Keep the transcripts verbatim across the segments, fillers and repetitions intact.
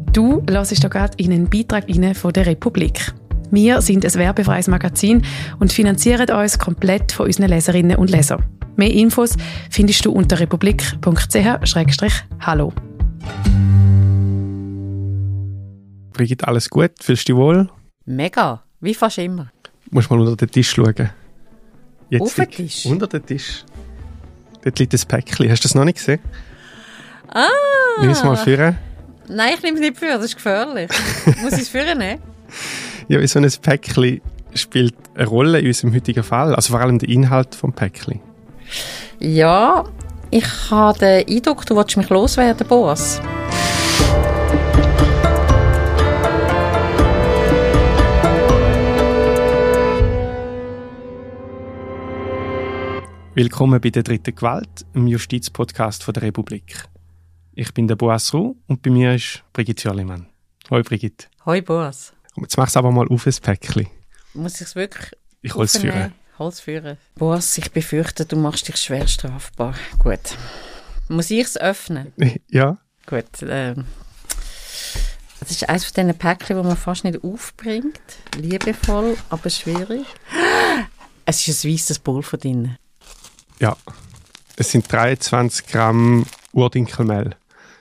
Du hörst hier gerade in einen Beitrag rein von der Republik. Wir sind ein werbefreies Magazin und finanzieren uns komplett von unseren Leserinnen und Lesern. Mehr Infos findest du unter republik punkt c h slash hallo. Brigitte, alles gut? Fühlst du dich wohl? Mega, wie fast immer. Du musst mal unter den Tisch schauen. Jetzt Auf den Tisch? Unter den Tisch. Dort liegt ein Päckchen. Hast du das noch nicht gesehen? Ah! Nimm es mal führen. Nein, ich nehme es nicht für, das ist gefährlich. Muss ich es führen nehmen? Ja, so ein Päckchen spielt eine Rolle in unserem heutigen Fall. Also vor allem der Inhalt des Päckchen. Ja, ich habe den Eindruck, du willst mich loswerden, Boas. Willkommen bei der dritten Gewalt, im Justizpodcast von der Republik. Ich bin der Boas Ruh und bei mir ist Brigitte Jörlimann. Hoi Brigitte. Hoi Boas. Und jetzt machst du aber mal auf ein Päckchen. Muss ich es wirklich Ich hole es führen. Hol's führen. Boas, ich befürchte, du machst dich schwer strafbar. Gut. Muss ich es öffnen? Ja. Gut. Ähm, das ist eines von diesen Päckchen, die man fast nicht aufbringt. Liebevoll, aber schwierig. Es ist ein weisses Pulver drin. Ja. Es sind dreiundzwanzig Gramm Urdinkelmehl.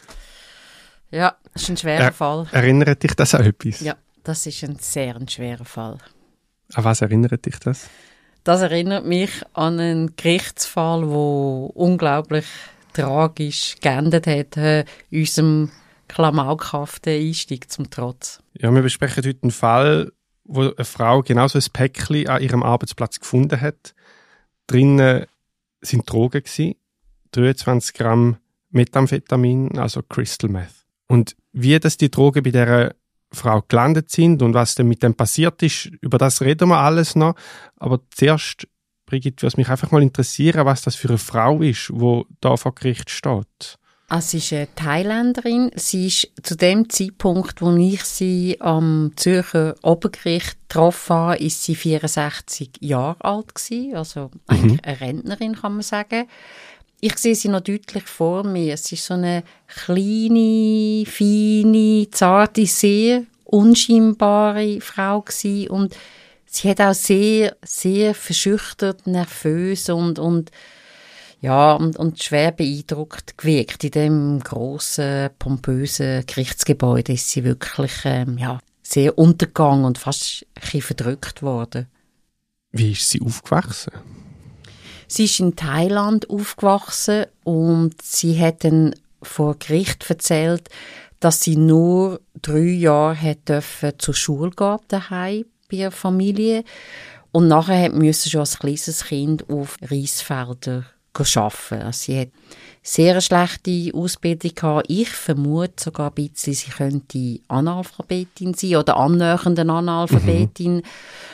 Ja, das ist ein schwerer er, Fall. Erinnert dich das an etwas? Ja, das ist ein sehr ein schwerer Fall. An was erinnert dich das? Das erinnert mich an einen Gerichtsfall, der unglaublich tragisch geendet hat, äh, unserem klamaukhaften Einstieg zum Trotz. Ja, wir besprechen heute einen Fall, wo eine Frau genau so ein Päckchen an ihrem Arbeitsplatz gefunden hat. Drinnen sind Drogen gewesen, dreiundzwanzig Gramm Methamphetamin, also Crystal Meth. Und wie das die Drogen bei dieser Frau gelandet sind und was denn mit dem passiert ist, über das reden wir alles noch. Aber zuerst, Brigitte, würde es mich einfach mal interessieren, was das für eine Frau ist, die da vor Gericht steht. Sie ist eine Thailänderin. Sie ist zu dem Zeitpunkt, wo ich sie am Zürcher Obergericht getroffen habe, ist sie vierundsechzig Jahre alt gewesen. Also eigentlich mhm. eine Rentnerin, kann man sagen. Ich sehe sie noch deutlich vor mir. Es ist so eine kleine, feine, zarte, sehr unscheinbare Frau gewesen. Und sie hat auch sehr, sehr verschüchtert, nervös und, und ja, und, und schwer beeindruckt gewirkt. In dem grossen, pompösen Gerichtsgebäude ist sie wirklich ähm, ja, sehr untergegangen und fast ein bisschen verdrückt worden. Wie ist sie aufgewachsen? Sie ist in Thailand aufgewachsen und sie hat dann vor Gericht erzählt, dass sie nur drei Jahre hat dürfen zur Schule gehen daheim bei ihrer Familie und nachher musste sie schon als kleines Kind auf Reisfeldern arbeiten. Also sie hat sehr eine schlechte Ausbildung gehabt. Ich vermute sogar ein bisschen, sie könnte Analphabetin sein oder annähernde Analphabetin. Mhm.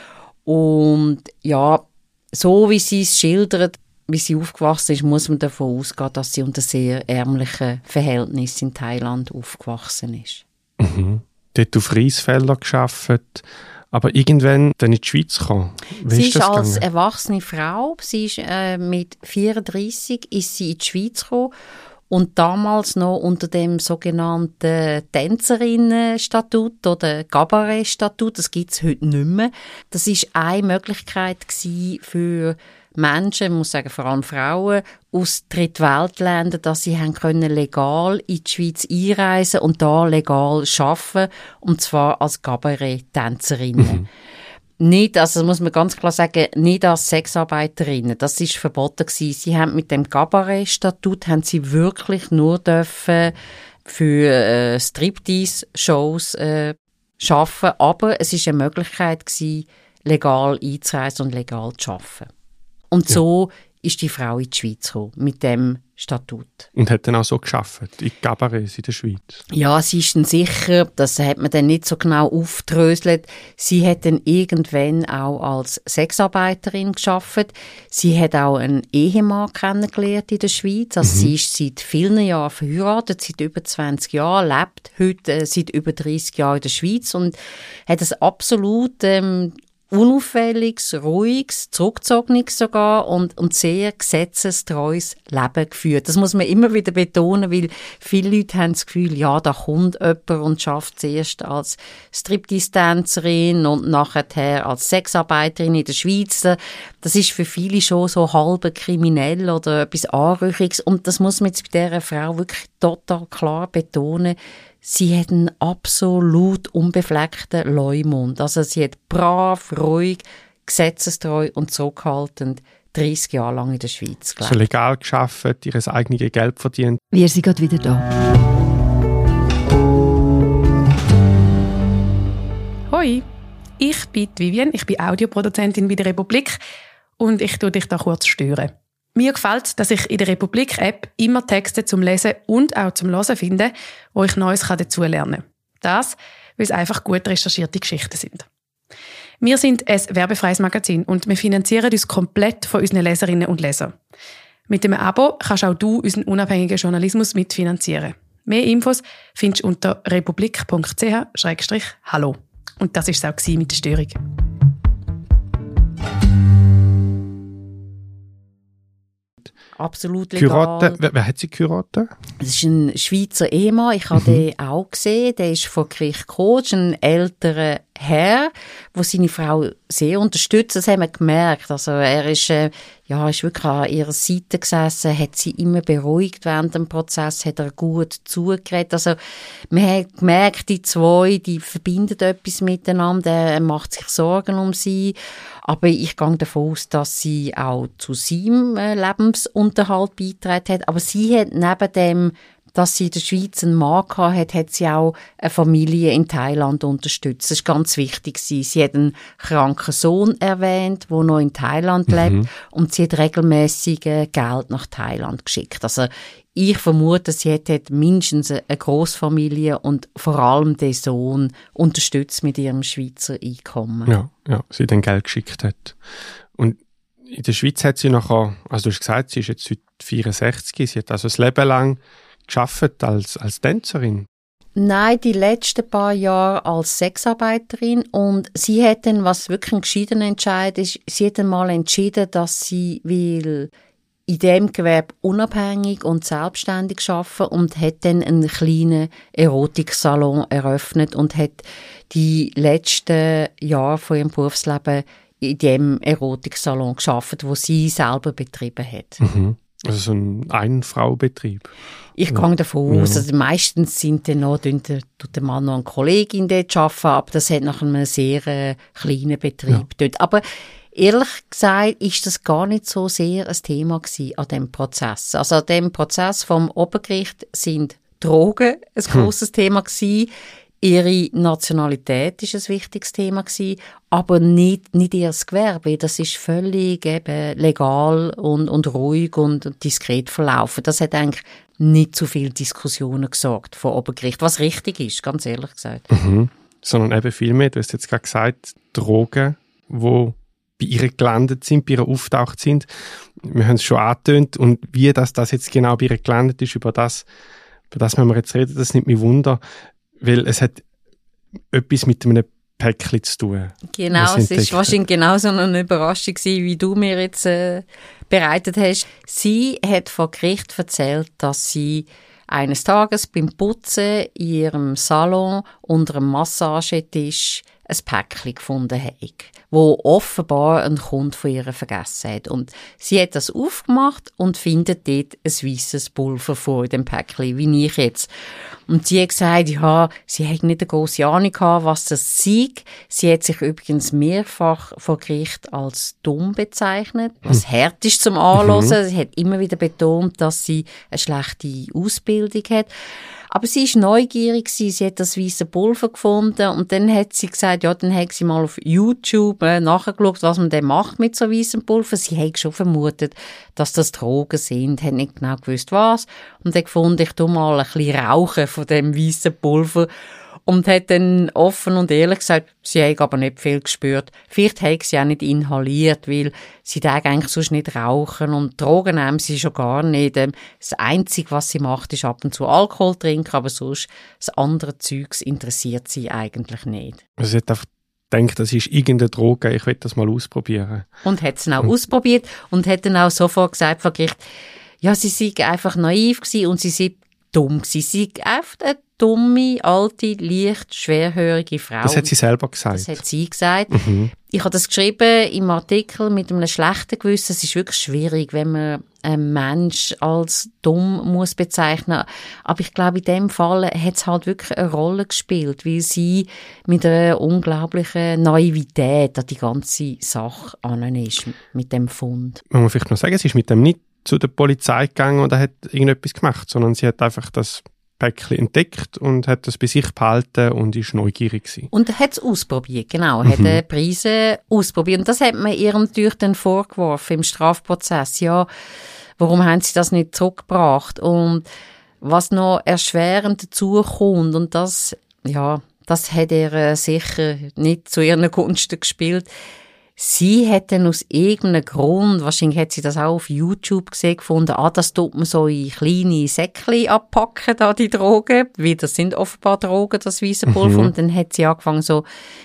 Und ja, so wie sie es schildert, wie sie aufgewachsen ist, muss man davon ausgehen, dass sie unter sehr ärmlichen Verhältnissen in Thailand aufgewachsen ist. Mhm. Dort auf Reisfeldern gearbeitet, aber irgendwann dann in die Schweiz gekommen. Wie sie ist ist das als gegangen? erwachsene Frau, sie ist, äh, mit vierunddreissig ist sie in die Schweiz gekommen und damals noch unter dem sogenannten Tänzerinnenstatut oder Gabaret-Statut, das gibt es heute nicht mehr. Das war eine Möglichkeit gewesen für Menschen, ich muss sagen vor allem Frauen, aus Drittweltländern, dass sie haben können legal in die Schweiz einreisen und da legal arbeiten, und zwar als Gabaret-Tänzerinnen. Mhm. Nicht, also das muss man ganz klar sagen, nicht als Sexarbeiterinnen. Das ist verboten gewesen. Sie haben mit dem Gabaret-Statut haben sie wirklich nur dürfen für äh, Striptease-Shows äh, arbeiten, aber es ist eine Möglichkeit gewesen, legal einzureisen und legal zu arbeiten. Und so ja. ist die Frau in die Schweiz gekommen, mit dem Statut. Und hat dann auch so gearbeitet, in Gabarets in der Schweiz? Ja, sie ist dann sicher, das hat man dann nicht so genau aufgedröselt, sie hat dann irgendwann auch als Sexarbeiterin gearbeitet. Sie hat auch einen Ehemann kennengelernt in der Schweiz. Also mhm. sie ist seit vielen Jahren verheiratet, seit über zwanzig Jahren, lebt heute äh, seit über dreissig Jahren in der Schweiz und hat ein absolut ähm, unauffälliges, ruhiges, zurückgezogenes sogar und, und sehr gesetzestreues Leben geführt. Das muss man immer wieder betonen, weil viele Leute haben das Gefühl, ja, da kommt jemand und schafft zuerst als Striptease-Tänzerin und nachher als Sexarbeiterin in der Schweiz. Das ist für viele schon so halb kriminell oder etwas Anrüchiges. Und das muss man jetzt bei dieser Frau wirklich total klar betonen. Sie hat einen absolut unbefleckten Leumund. Also sie hat brav, ruhig, gesetzestreu und zurückhaltend dreißig Jahre lang in der Schweiz gelebt. So legal gearbeitet, ihr eigenes Geld verdient. Wir sind gerade wieder da. Hoi, ich bin Vivian, ich bin Audioproduzentin bei der Republik und ich tue dich da kurz stören. Mir gefällt es, dass ich in der Republik-App immer Texte zum Lesen und auch zum Hören finde, wo ich Neues dazulernen kann. Das, weil es einfach gut recherchierte Geschichten sind. Wir sind ein werbefreies Magazin und wir finanzieren uns komplett von unseren Leserinnen und Lesern. Mit dem Abo kannst auch du unseren unabhängigen Journalismus mitfinanzieren. Mehr Infos findest du unter republik punkt c h schrägstrich hallo. Und das war es auch mit der Störung. Absolut legal. Kurate, wer, wer hat sie geheiratet? Das ist ein Schweizer Ehemann. Ich habe mhm. den auch gesehen. Der ist vor Gericht gekommen. Das ist ein älterer Herr, der seine Frau sehr unterstützt. Das haben wir gemerkt. Also er ist, äh, ja, ist wirklich an ihrer Seite gesessen, hat sie immer beruhigt während dem Prozess, hat er gut zugeredet. Also man hat gemerkt, die zwei, die verbinden etwas miteinander. Er macht sich Sorgen um sie. Aber ich gehe davon aus, dass sie auch zu seinem äh, Lebensunterhalt beigetragen hat. Aber sie hat neben dem, dass sie in der Schweiz einen Mann hatte, hat sie auch eine Familie in Thailand unterstützt. Das ist ganz wichtig. Sie hat einen kranken Sohn erwähnt, der noch in Thailand lebt. Mhm. Und sie hat regelmässig Geld nach Thailand geschickt. Also ich vermute, sie hat, hat mindestens eine Grossfamilie und vor allem den Sohn unterstützt mit ihrem Schweizer Einkommen. Ja, ja, sie dann Geld geschickt hat. Und in der Schweiz hat sie nachher, also du hast gesagt, sie ist jetzt heute vierundsechzig, sie hat also das Leben lang gearbeitet als, als Tänzerin. Nein, die letzten paar Jahre als Sexarbeiterin. Und sie hat dann, was wirklich ein gescheidener Entscheid ist, sie hat dann mal entschieden, dass sie will in diesem Gewerbe unabhängig und selbstständig arbeiten und hat dann einen kleinen Erotiksalon eröffnet und hat die letzten Jahre von ihrem Berufsleben in dem Erotiksalon gearbeitet, wo sie selber betrieben hat. Mhm. Also so ein Ein-Frau-Betrieb. Ich ja. gehe davon aus, ja. also meistens sind dann noch, tut der Mann noch eine Kollegin dort arbeiten, aber das hat nach einem sehr äh, kleinen Betrieb ja. dort. Aber ehrlich gesagt ist das gar nicht so sehr ein Thema gewesen an diesem Prozess. Also an diesem Prozess vom Obergericht sind Drogen ein grosses hm. Thema gewesen. Ihre Nationalität ist ein wichtiges Thema gewesen, aber nicht, nicht ihr Gewerbe. Das ist völlig eben legal und, und ruhig und diskret verlaufen. Das hat eigentlich nicht zu viel Diskussionen gesorgt vor Obergericht, was richtig ist, ganz ehrlich gesagt. Mhm. Sondern eben viel mehr, du hast jetzt gerade gesagt, Drogen, die bei ihr gelandet sind, bei ihr auftaucht sind. Wir haben es schon angetönt und wie das, das jetzt genau bei ihr gelandet ist, über das, über das müssen wir jetzt reden, das nimmt mich Wunder, weil es hat etwas mit einem Päckchen zu tun. Genau, es ist wahrscheinlich genauso eine Überraschung gewesen, wie du mir jetzt äh, bereitet hast. Sie hat vor Gericht erzählt, dass sie eines Tages beim Putzen in ihrem Salon unter einem Massagetisch ein Päckchen gefunden hat, wo offenbar ein Kunde von ihr vergessen hat. Und sie hat das aufgemacht und findet dort ein weisses Pulver vor dem Päckchen, wie ich jetzt. Und sie hat gesagt, ja, sie hat nicht eine grosse Ahnung gehabt, was das sei. Sie hat sich übrigens mehrfach vor Gericht als dumm bezeichnet, was hart ist zum Anhören. Mhm. Sie hat immer wieder betont, dass sie eine schlechte Ausbildung hat. Aber sie war neugierig, sie hat das weisse Pulver gefunden und dann hat sie gesagt, ja, dann hat sie mal auf YouTube äh, nachgeschaut, was man denn macht mit so weissem Pulver. Sie hat schon vermutet, dass das Drogen sind, hat nicht genau gewusst, was. Und hat gefunden, ich tu mal ein bisschen rauchen von dem weissen Pulver. Und hat dann offen und ehrlich gesagt, sie hat aber nicht viel gespürt. Vielleicht hat sie auch nicht inhaliert, weil sie darf eigentlich sonst nicht rauchen und Drogen nehmen sie schon gar nicht. Das Einzige, was sie macht, ist ab und zu Alkohol trinken, aber sonst das andere Zeugs interessiert sie eigentlich nicht. Also sie hat einfach denkt, das ist irgendeine Droge, ich will das mal ausprobieren. Und hat es dann auch und. ausprobiert und hat dann auch sofort gesagt vor Gericht, ja, sie sei einfach naiv gewesen und sie sei dumm gewesen. Sie sei einfach eine dumme, alte, leicht schwerhörige Frau. Das hat sie selber gesagt? Das hat sie gesagt. Mhm. Ich habe das geschrieben im Artikel mit einem schlechten Gewissen. Es ist wirklich schwierig, wenn man einen Mensch als dumm muss bezeichnen. Aber ich glaube, in dem Fall hat es halt wirklich eine Rolle gespielt, weil sie mit einer unglaublichen Naivität an die ganze Sache an ist, mit dem Fund. Man muss vielleicht noch sagen, sie ist mit dem nicht zu der Polizei gegangen und hat irgendetwas gemacht, sondern sie hat einfach das Päckchen entdeckt und hat das bei sich behalten und ist neugierig gewesen. Und hat es ausprobiert, genau. Mhm. Hat die Preise ausprobiert. Und das hat man ihr natürlich dann vorgeworfen im Strafprozess. Ja, warum haben sie das nicht zurückgebracht? Und was noch erschwerend dazu kommt, und das, ja, das hat ihr äh, sicher nicht zu ihren Gunsten gespielt. Sie hat dann aus irgendeinem Grund, wahrscheinlich hat sie das auch auf YouTube gesehen, gefunden, ah, das tut man so in kleine Säckchen abpacken, da die Drogen, weil das sind offenbar Drogen, das weiße Pulver, mhm. und dann hat sie angefangen, so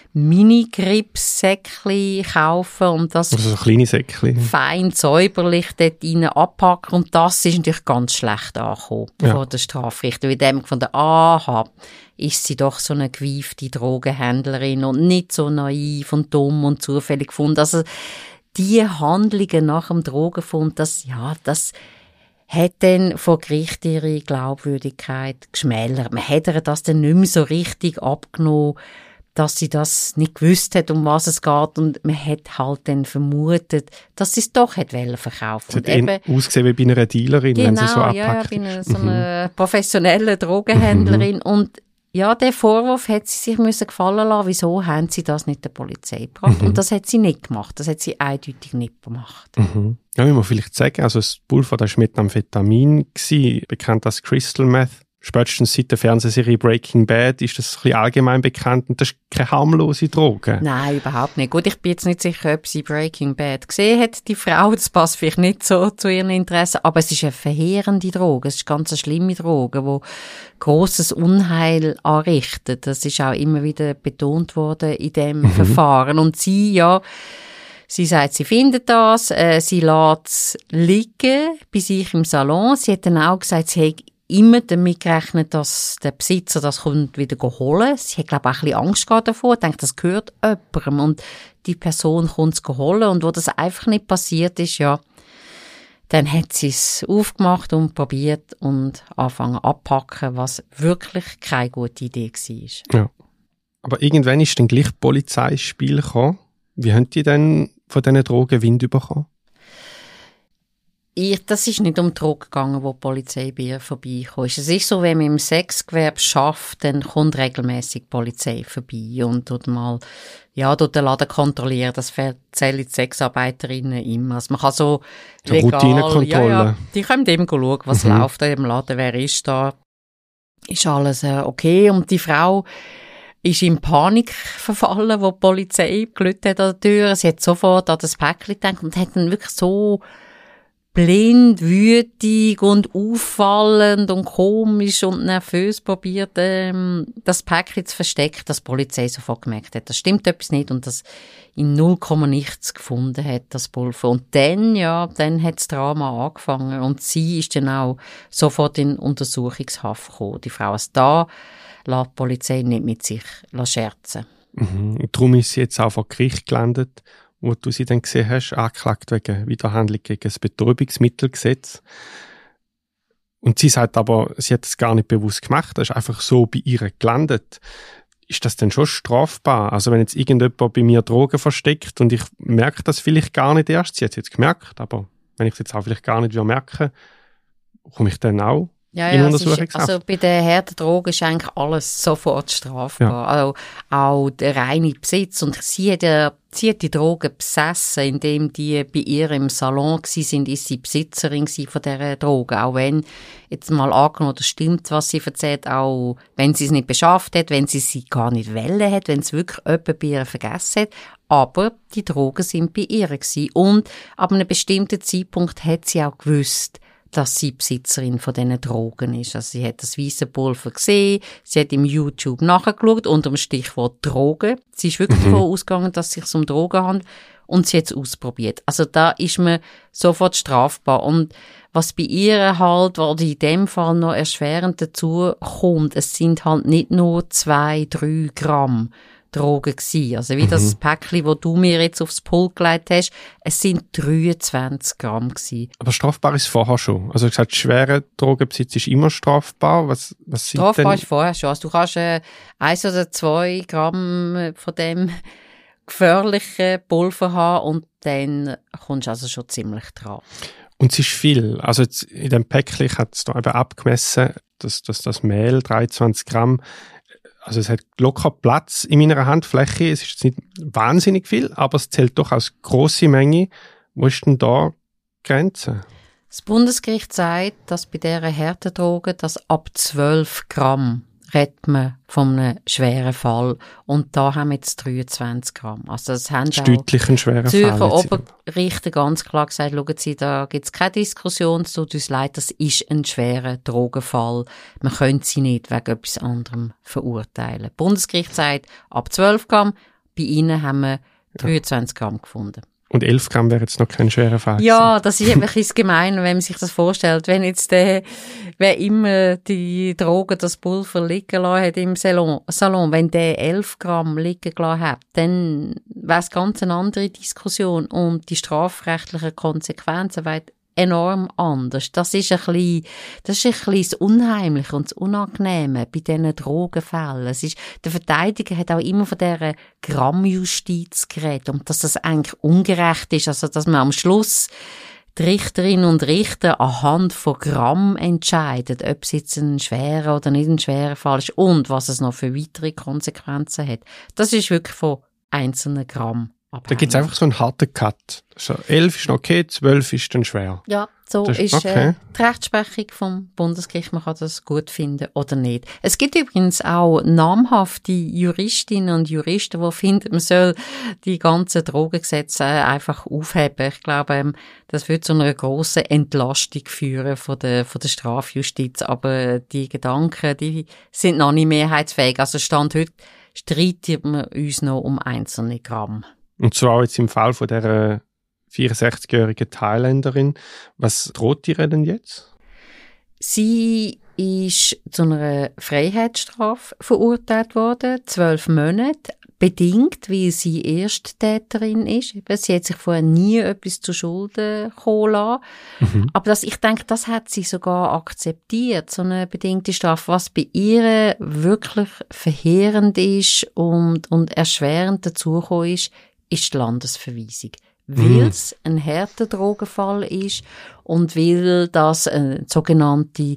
Mini-Grips-Säckchen kaufen und das also so kleine Säckchen. Fein säuberlich dort rein abpacken und das ist natürlich ganz schlecht angekommen ja. vor der Strafrichter, weil dem gefunden, aha, ist sie doch so eine gewiefte Drogenhändlerin und nicht so naiv und dumm und zufällig gefunden. Also die Handlungen nach dem Drogenfund, das, ja, das hat dann vor Gericht ihre Glaubwürdigkeit geschmälert. Man hat ihr das dann nicht mehr so richtig abgenommen, dass sie das nicht gewusst hat, um was es geht, und man hat halt dann vermutet, dass sie es doch hat wollen verkaufen. Sie hat eben ausgesehen wie bei einer Dealerin, genau, wenn sie so abpackt. Ja, bei einer, so einer mhm. professionellen Drogenhändlerin mhm. und ja, der Vorwurf hat sie sich müssen gefallen lassen. Wieso haben sie das nicht der Polizei gebracht? Mhm. Und das hat sie nicht gemacht. Das hat sie eindeutig nicht gemacht. Mhm. Ja, wie man vielleicht sagen, also das Pulver, das war Methamphetamin, bekannt als Crystal Meth. Spätestens seit der Fernsehserie Breaking Bad ist das ein bisschen allgemein bekannt und das ist keine harmlose Droge. Nein, überhaupt nicht. Gut, ich bin jetzt nicht sicher, ob sie Breaking Bad gesehen hat, die Frau. Das passt vielleicht nicht so zu ihren Interessen, aber es ist eine verheerende Droge. Es ist eine ganz schlimme Droge, die grosses Unheil anrichtet. Das ist auch immer wieder betont worden in dem mhm. Verfahren. Und sie, ja, sie sagt, sie findet das, äh, sie lässt es liegen bei sich im Salon. Sie hat dann auch gesagt, sie hat immer damit gerechnet, dass der Besitzer das kommt wieder holen. Sie hat, glaube ich, auch ein bisschen Angst gehabt davor, denkt, das gehört jemandem und die Person kommt es holen. Und wo das einfach nicht passiert ist, ja, dann hat sie es aufgemacht und probiert und angefangen abpacken, was wirklich keine gute Idee war. Ja. Aber irgendwann ist dann gleich die Polizei ins Spiel gekommen. Wie haben die denn von diesen Drogen Wind bekommen? Ich, das ist nicht um die Drogen gegangen, wo die Polizei bei ihr vorbeikam. Es ist so, wenn man im Sexgewerbe arbeitet, dann kommt regelmässig die Polizei vorbei und tut mal, ja, tut den Laden kontrollieren. Das erzählen die Sexarbeiterinnen immer. Also man kann so legal, Routinekontrolle. Ja, ja, die können eben schauen, was mhm. läuft im Laden, wer ist da. Ist alles äh, okay? Und die Frau ist in Panik verfallen, wo die Polizei geläutet hat an der Tür. Sie hat sofort an das Päckchen gedacht und hat dann wirklich so blind, wütig und auffallend und komisch und nervös probiert, ähm, das Päckchen zu verstecken, dass die Polizei sofort gemerkt hat, das stimmt etwas nicht und das in null Komma nichts gefunden hat, das Pulver. Und dann, ja, dann hat das Drama angefangen und sie ist dann auch sofort in Untersuchungshaft gekommen. Die Frau ist da, lässt die Polizei nicht mit sich scherzen. Mhm. Und darum ist sie jetzt auch vor Gericht gelandet, wo du sie dann gesehen hast, angeklagt wegen Widerhandlung gegen das Betäubungsmittelgesetz. Und sie sagt aber, sie hat es gar nicht bewusst gemacht, das ist einfach so bei ihr gelandet. Ist das denn schon strafbar? Also wenn jetzt irgendjemand bei mir Drogen versteckt und ich merke das vielleicht gar nicht erst, sie hat es jetzt gemerkt, aber wenn ich es jetzt auch vielleicht gar nicht merke, komme ich dann auch Ja, in ja, Untersuchungshaft? Ist, also bei den harten Drogen ist eigentlich alles sofort strafbar. Ja. Also auch der reine Besitz. Und sie hat, ja, sie hat die Drogen besessen, indem die bei ihr im Salon gewesen sind, ist sie Besitzerin von dieser Drogen. Auch wenn, jetzt mal angenommen, das stimmt, was sie erzählt, auch wenn sie es nicht beschafft hat, wenn sie sie gar nicht wollen hat, wenn es wirklich jemand bei ihr vergessen hat. Aber die Drogen sind bei ihr gewesen. Und ab einem bestimmten Zeitpunkt hat sie auch gewusst, dass sie Besitzerin von diesen Drogen ist. Also sie hat das weiße Pulver gesehen, sie hat im YouTube nachgeschaut unter dem Stichwort Drogen. Sie ist wirklich mhm. davon ausgegangen, dass es sich um Drogen handelt und sie hat es ausprobiert. Also da ist man sofort strafbar. Und was bei ihr halt, oder in dem Fall noch erschwerend dazu kommt, es sind halt nicht nur zwei, drei Gramm Drogen gewesen. Also wie mhm. das Päckchen, das du mir jetzt aufs Pult gelegt hast, es sind dreiundzwanzig Gramm gewesen. Aber strafbar ist vorher schon. Also ich gesagt, schwere Drogenbesitz ist immer strafbar. Was, was sind strafbar denn? Ist vorher schon. Also du kannst äh, eins oder zwei Gramm von dem gefährlichen Pulver haben und dann kommst du also schon ziemlich dran. Und es ist viel. Also jetzt in dem Päckchen, ich habe es da eben abgemessen, dass, dass das Mehl, dreiundzwanzig Gramm, also es hat locker Platz in meiner Handfläche. Es ist jetzt nicht wahnsinnig viel, aber es zählt doch als grosse Menge. Wo ist denn da die Grenze? Das Bundesgericht sagt, dass bei dieser Härtedroge, dass ab zwölf Gramm redet man von einem schweren Fall. Und da haben wir jetzt dreiundzwanzig Gramm. Also das haben das ist deutlich ein schwerer Fall. Zürcher Oberrichter ganz klar gesagt, schauen Sie, da gibt es keine Diskussion, es tut uns leid, das ist ein schwerer Drogenfall. Man könnte sie nicht wegen etwas anderem verurteilen. Das Bundesgericht sagt, ab zwölf Gramm, bei Ihnen haben wir dreiundzwanzig Gramm gefunden. Und elf Gramm wäre jetzt noch kein schwerer Fall. Ja, das ist ein bisschen gemein, wenn man sich das vorstellt. Wenn jetzt der, wer immer die Drogen, das Pulver liegen lassen hat im Salon, Salon, wenn der elf Gramm liegen gelassen hat, dann wäre es ganz eine andere Diskussion und die strafrechtlichen Konsequenzen wären enorm anders. Das ist ein bisschen, das ist ein bisschen das Unheimliche und das Unangenehme bei diesen Drogenfällen. Es ist, der Verteidiger hat auch immer von dieser Grammjustiz geredet und dass das eigentlich ungerecht ist, also dass man am Schluss die Richterinnen und Richter anhand von Gramm entscheiden, ob es jetzt ein schwerer oder nicht ein schwerer Fall ist und was es noch für weitere Konsequenzen hat. Das ist wirklich von einzelnen Gramm. Da gibt es einfach so einen harten Cut. Also elf ist noch okay, zwölf ist dann schwer. Ja, so das ist okay. äh, die Rechtsprechung vom Bundesgericht. Man kann das gut finden oder nicht. Es gibt übrigens auch namhafte Juristinnen und Juristen, die finden, man soll die ganzen Drogengesetze äh, einfach aufheben. Ich glaube, ähm, das wird zu einer grossen Entlastung führen von der, von der Strafjustiz. Aber die Gedanken, die sind noch nicht mehrheitsfähig. Also Stand heute streiten wir uns noch um einzelne Gramm. Und so auch jetzt im Fall von dieser vierundsechzigjährigen Thailänderin. Was droht ihr denn jetzt? Sie ist zu einer Freiheitsstrafe verurteilt worden, zwölf Monate, bedingt, weil sie Ersttäterin ist. Sie hat sich vorher nie etwas zu Schulden kommen lassen. Mhm. Aber das, ich denke, das hat sie sogar akzeptiert, so eine bedingte Strafe. Was bei ihr wirklich verheerend ist und, und erschwerend dazugekommen ist, ist die Landesverweisung. Weil es ein härter Drogenfall ist und weil das eine sogenannte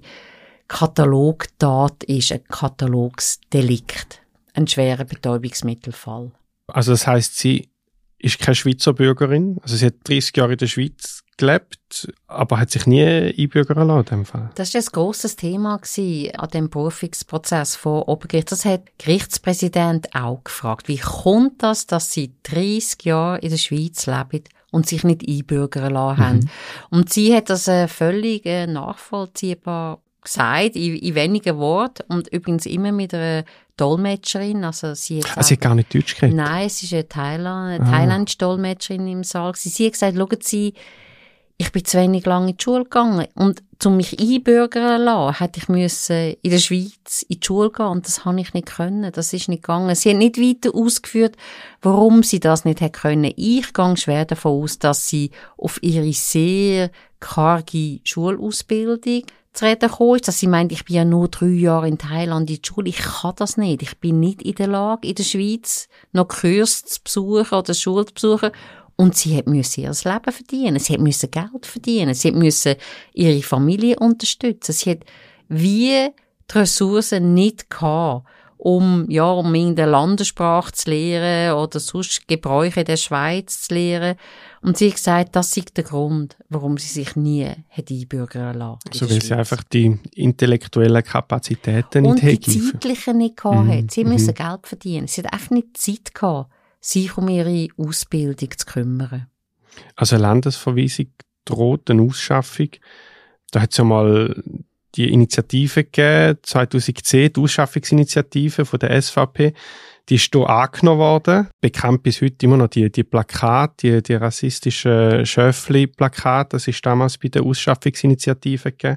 Katalogtat ist, ein Katalogsdelikt, ein schwerer Betäubungsmittelfall. Also das heisst, sie ist keine Schweizer Bürgerin, also sie hat dreißig Jahre in der Schweiz gelebt, aber hat sich nie einbürgern lassen in dem Fall. Das war ein grosses Thema an dem Berufungsprozess vor Obergericht. Das hat der Gerichtspräsident auch gefragt. Wie kommt das, dass sie dreißig Jahre in der Schweiz leben und sich nicht einbürgern lassen haben? Mhm. Und sie hat das äh, völlig äh, nachvollziehbar gesagt, in, in wenigen Worten und übrigens immer mit einer Dolmetscherin. Also sie hat, also sie hat gar nicht Deutsch geredet? Nein, es ist eine, Thailand, eine ah. thailändische Dolmetscherin im Saal. Sie hat gesagt, schauen Sie, ich bin zu wenig lange in die Schule gegangen und um mich einbürgern zu lassen, hätte ich müssen in der Schweiz in die Schule gehen und das habe ich nicht können, das ist nicht gegangen. Sie hat nicht weiter ausgeführt, warum sie das nicht hätte können. Ich gehe schwer davon aus, dass sie auf ihre sehr karge Schulausbildung zu reden gekommen ist, dass sie meint, ich bin ja nur drei Jahre in Thailand in der Schule, ich kann das nicht, ich bin nicht in der Lage, in der Schweiz noch Kurse zu besuchen oder Schule zu besuchen. Und sie hat müssen ihr Leben verdienen, sie hat müssen Geld verdienen, sie hat müssen ihre Familie unterstützen, sie hat wie die Ressourcen nicht gehabt, um, ja, um in der Landessprache zu lernen oder sonst Gebräuche in der Schweiz zu lernen. Und sie hat gesagt, das ist der Grund, warum sie sich nie hat einbürgern lassen. Also weil sie einfach die intellektuellen Kapazitäten und nicht die zeitlichen nicht gehabt hat. Sie mm-hmm. müssen Geld verdienen. Sie hat einfach nicht Zeit gehabt, sich um ihre Ausbildung zu kümmern. Also eine Landesverweisung droht eine Ausschaffung. Da hat es ja mal die Initiative gegeben, zweitausendzehn, die Ausschaffungsinitiative von der S V P. Die ist hier angenommen worden. Bekannt bis heute immer noch die, die Plakate, die, die rassistischen Schöffli-Plakate. Das ist damals bei der Ausschaffungsinitiative gegeben,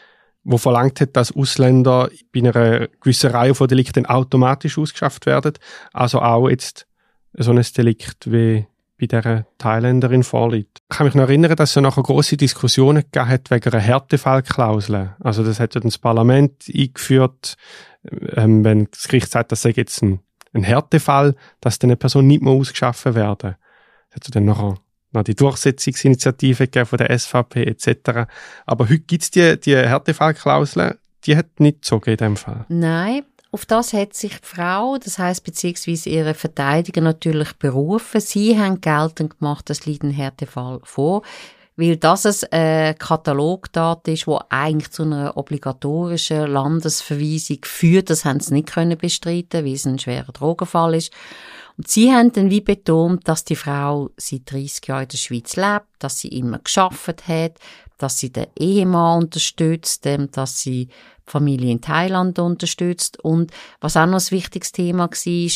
wo verlangt hat, dass Ausländer bei einer gewissen Reihe von Delikten automatisch ausgeschafft werden. Also auch jetzt so ein Delikt wie bei dieser Thailänderin vorliegt. Ich kann mich noch erinnern, dass es ja nachher grosse Diskussionen gegeben hat wegen einer Härtefallklausel. Also das hat ja das Parlament eingeführt, ähm, wenn das Gericht sagt, das sei jetzt ein, ein Härtefall, dass dann eine Person nicht mehr ausgeschafft werden. Es hat ja dann nachher noch die Durchsetzungsinitiative gegeben von der S V P et cetera. Aber heute gibt es die, die Härtefallklausel, die hat nicht gezogen in dem Fall. Nein. Auf das hat sich die Frau, das heisst beziehungsweise ihre Verteidiger natürlich berufen. Sie haben geltend gemacht, das liegt ein Härtefall vor, weil das ein Katalogdat ist, wo eigentlich zu einer obligatorischen Landesverweisung führt. Das haben sie nicht können bestreiten, weil es ein schwerer Drogenfall ist. Und sie haben dann wie betont, dass die Frau seit dreissig Jahren in der Schweiz lebt, dass sie immer gearbeitet hat, dass sie den Ehemann unterstützt, dass sie die Familie in Thailand unterstützt. Und was auch noch ein wichtiges Thema war,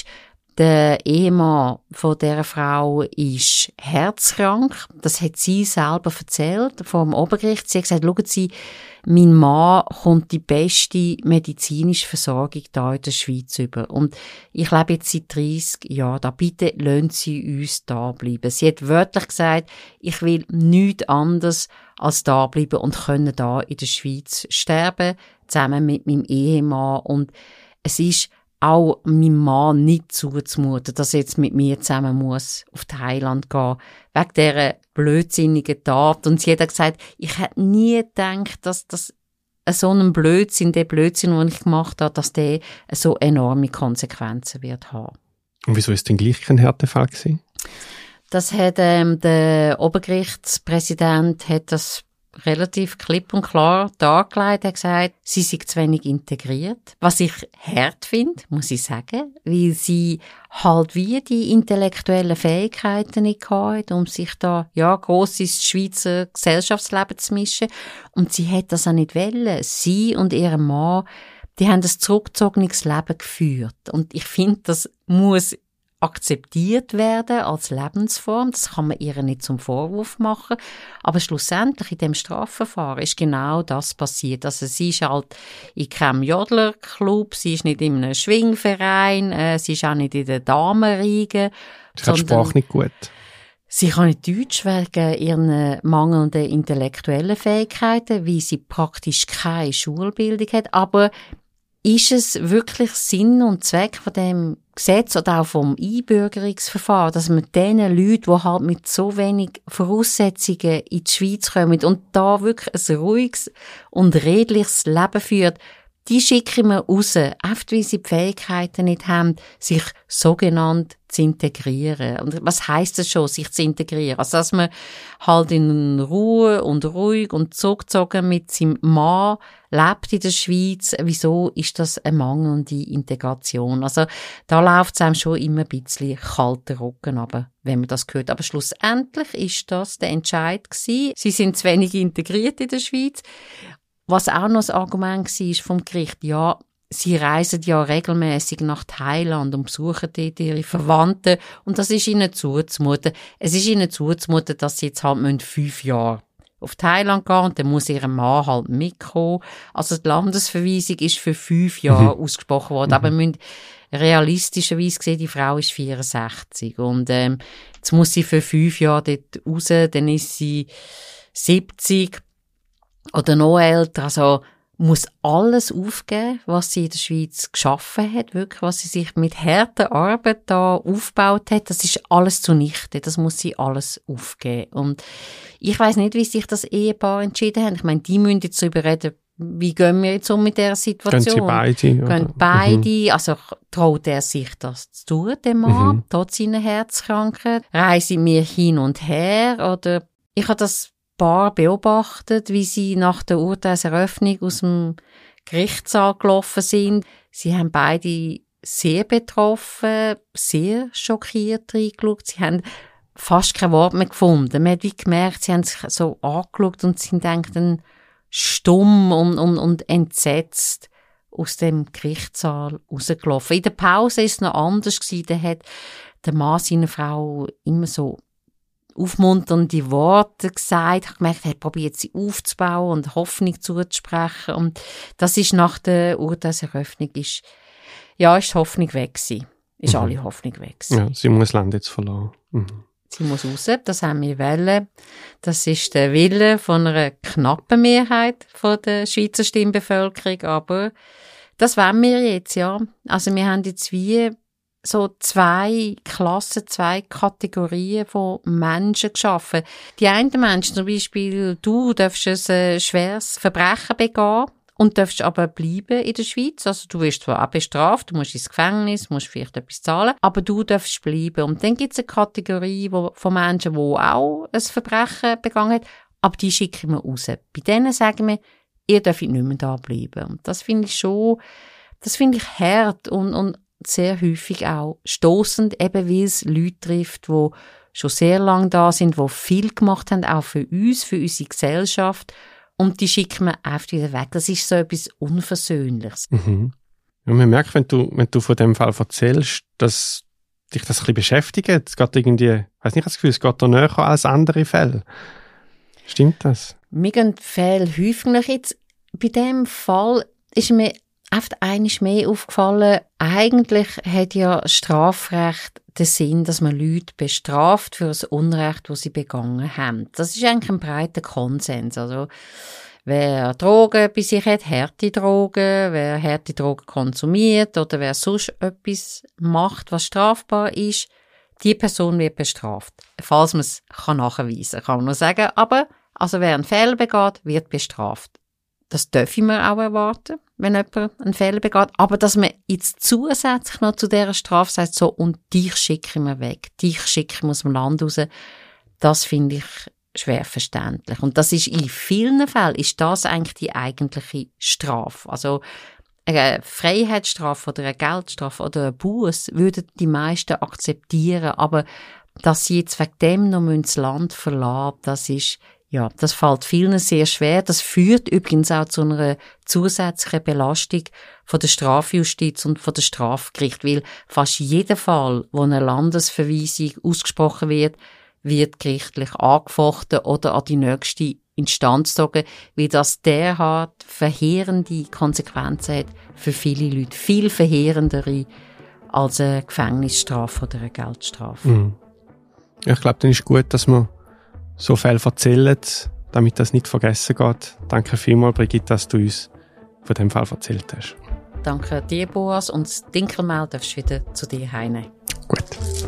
der Ehemann von dieser Frau ist herzkrank. Das hat sie selber erzählt vor dem Obergericht. Sie hat gesagt, schauen Sie, mein Mann kommt die beste medizinische Versorgung da in der Schweiz über. Und ich lebe jetzt seit dreissig Jahren da. Bitte lassen Sie uns da bleiben. Sie hat wörtlich gesagt, ich will nichts anderes als da bleiben und können da in der Schweiz sterben, zusammen mit meinem Ehemann. Und es ist auch meinem Mann nicht zuzumuten, dass er jetzt mit mir zusammen muss auf Thailand gehen, wegen dieser blödsinnigen Tat. Und sie hat gesagt, ich hätte nie gedacht, dass das so ein Blödsinn, der Blödsinn, den ich gemacht habe, dass der so enorme Konsequenzen wird haben. Und wieso ist denn gleich kein Härtefall gewesen? Das hat ähm, der Obergerichtspräsident hat das relativ klipp und klar dargelegt. Er hat gesagt, sie sind zu wenig integriert. Was ich hart finde, muss ich sagen, weil sie halt wie die intellektuellen Fähigkeiten nicht hatten, um sich da, ja, gross ins Schweizer Gesellschaftsleben zu mischen. Und sie hat das auch nicht wollen. Sie und ihr Mann, die haben ein zurückgezogenes Leben geführt. Und ich finde, das muss akzeptiert werden als Lebensform. Das kann man ihr nicht zum Vorwurf machen. Aber schlussendlich in dem Strafverfahren ist genau das passiert. Also sie ist halt in keinem Jodlerclub, sie ist nicht in einem Schwingverein, äh, sie ist auch nicht in der Damenriege. Sie kann die Sprache nicht gut. Sie kann nicht Deutsch wegen ihren mangelnden intellektuellen Fähigkeiten, weil sie praktisch keine Schulbildung hat. Aber ist es wirklich Sinn und Zweck von dem Gesetz oder auch vom Einbürgerungsverfahren, dass man den Leuten, die halt mit so wenig Voraussetzungen in die Schweiz kommen und da wirklich ein ruhiges und redliches Leben führt, die schicken wir raus, einfach weil sie die Fähigkeiten nicht haben, sich sogenannt zu integrieren. Und was heisst das schon, sich zu integrieren? Also, dass man halt in Ruhe und ruhig und zurückgezogen mit seinem Mann lebt in der Schweiz. Wieso ist das eine mangelnde Integration? Also, da läuft es einem schon immer ein bisschen kalter Rücken runter, wenn man das hört. Aber schlussendlich ist das der Entscheid gewesen. Sie sind zu wenig integriert in der Schweiz. Was auch noch ein Argument war vom Gericht, ja, sie reisen ja regelmäßig nach Thailand und besuchen dort ihre Verwandten und das ist ihnen zuzumuten. Es ist ihnen zuzumuten, dass sie jetzt halt fünf Jahre auf Thailand gehen und dann muss ihr Mann halt mitkommen. Also die Landesverweisung ist für fünf Jahre mhm. ausgesprochen worden, mhm. aber wir müssen realistischerweise sehen, die Frau ist vierundsechzig und ähm, jetzt muss sie für fünf Jahre dort raus, dann ist sie siebzig oder noch älter, also muss alles aufgeben, was sie in der Schweiz geschaffen hat, wirklich, was sie sich mit harter Arbeit da aufgebaut hat, das ist alles zunichte, das muss sie alles aufgeben. Und ich weiss nicht, wie sich das Ehepaar entschieden hat. Ich meine, die müssen jetzt darüber reden, wie gehen wir jetzt um mit dieser Situation? Können sie beide? Können oder? beide, Mhm. also traut er sich das zu tun, der Mann, Mhm. trotz seiner Herzkrankheit? Reisen wir hin und her? Oder ich habe das Paar beobachtet, wie sie nach der Urteilseröffnung aus dem Gerichtssaal gelaufen sind. Sie haben beide sehr betroffen, sehr schockiert reingeschaut. Sie haben fast kein Wort mehr gefunden. Man hat wie gemerkt, sie haben sich so angeschaut und sie denken, stumm und, und, und entsetzt aus dem Gerichtssaal rausgelaufen. In der Pause war es noch anders gewesen. Da hat der Mann seiner Frau immer so aufmunternde Worte gesagt. Ich habe gemerkt, er probiert sie aufzubauen und Hoffnung zuzusprechen. Und das ist nach der Urteilseröffnung, ist, ja, ist die Hoffnung weg gewesen. Ist mhm. alle Hoffnung weg gewesen. Ja, sie muss das Land jetzt verlassen. Mhm. Sie muss raus, das haben wir wollen. Das ist der Wille von einer knappen Mehrheit von der Schweizer Stimmbevölkerung, aber das wollen wir jetzt, ja. Also wir haben jetzt wie so zwei Klassen, zwei Kategorien von Menschen geschaffen. Die einen Menschen, zum Beispiel du, darfst ein schweres Verbrechen begehen und darfst aber bleiben in der Schweiz. Also du wirst zwar auch bestraft, du musst ins Gefängnis, musst vielleicht etwas zahlen, aber du darfst bleiben. Und dann gibt es eine Kategorie wo, von Menschen, die auch ein Verbrechen begangen haben, aber die schicken wir raus. Bei denen sagen wir, ihr dürft nicht mehr da bleiben. Und das finde ich schon, das finde ich hart und, und sehr häufig auch stossend, eben weil es Leute trifft, die schon sehr lange da sind, die viel gemacht haben, auch für uns, für unsere Gesellschaft. Und die schicken wir einfach wieder weg. Das ist so etwas Unversöhnliches. Mhm. Ja, man merkt, wenn du, wenn du von dem Fall erzählst, dass dich das ein bisschen beschäftigt. Es geht irgendwie, ich weiss nicht, das Gefühl, es geht da näher als andere Fälle. Stimmt das? Mir gehen die Fälle häufig jetzt. Bei diesem Fall ist mir oft einmal mehr aufgefallen, eigentlich hat ja Strafrecht den Sinn, dass man Leute bestraft für das Unrecht, das sie begangen haben. Das ist eigentlich ein breiter Konsens. Also, wer Drogen bei sich hat, harte Drogen, wer harte Drogen konsumiert oder wer sonst etwas macht, was strafbar ist, die Person wird bestraft. Falls man es nachweisen kann, kann man nur sagen, aber also wer einen Fehler begeht, wird bestraft. Das dürfen wir auch erwarten, wenn jemand einen Fehler begeht. Aber dass man jetzt zusätzlich noch zu dieser Strafe sagt, so, und dich schicken wir weg, dich schicken wir aus dem Land raus, das finde ich schwer verständlich. Und das ist in vielen Fällen, ist das eigentlich die eigentliche Strafe. Also eine Freiheitsstrafe oder eine Geldstrafe oder ein Buß würden die meisten akzeptieren. Aber dass sie jetzt wegen dem noch das Land verlassen, das ist Ja, das fällt vielen sehr schwer. Das führt übrigens auch zu einer zusätzlichen Belastung von der Strafjustiz und von der Strafgericht, weil fast jeder Fall, wo eine Landesverweisung ausgesprochen wird, wird gerichtlich angefochten oder an die nächste Instanz gezogen, weil das derart verheerende Konsequenzen hat für viele Leute, viel verheerendere als eine Gefängnisstrafe oder eine Geldstrafe. Mhm. Ja, ich glaube, dann ist gut, dass man so viel erzählen, damit das nicht vergessen geht. Danke vielmals, Brigitte, dass du uns von dem Fall erzählt hast. Danke dir, Boas, und das Dinkelmehl darfst du wieder zu dir heimnehmen. Gut.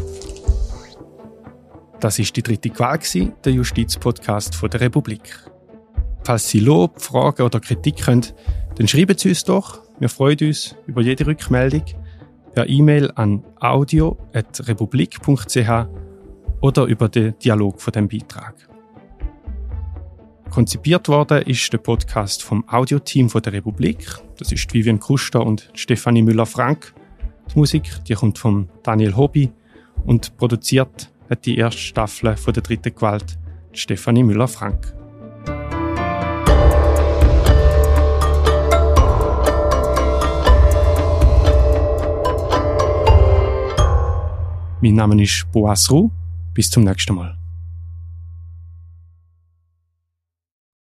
Das war die dritte Qual, der Justizpodcast von der Republik. Falls Sie Lob, Fragen oder Kritik haben, dann schreiben Sie uns doch. Wir freuen uns über jede Rückmeldung per E-Mail an audio at republik punkt c h oder über den Dialog von dem Beitrag. Konzipiert worden ist der Podcast vom Audioteam von der Republik. Das ist Vivian Kuster und Stefanie Müller-Frank. Die Musik, die kommt von Daniel Hobby und produziert hat die erste Staffel von der dritten Gewalt Stefanie Müller-Frank. Mein Name ist Boas Ruh. Bis zum nächsten Mal.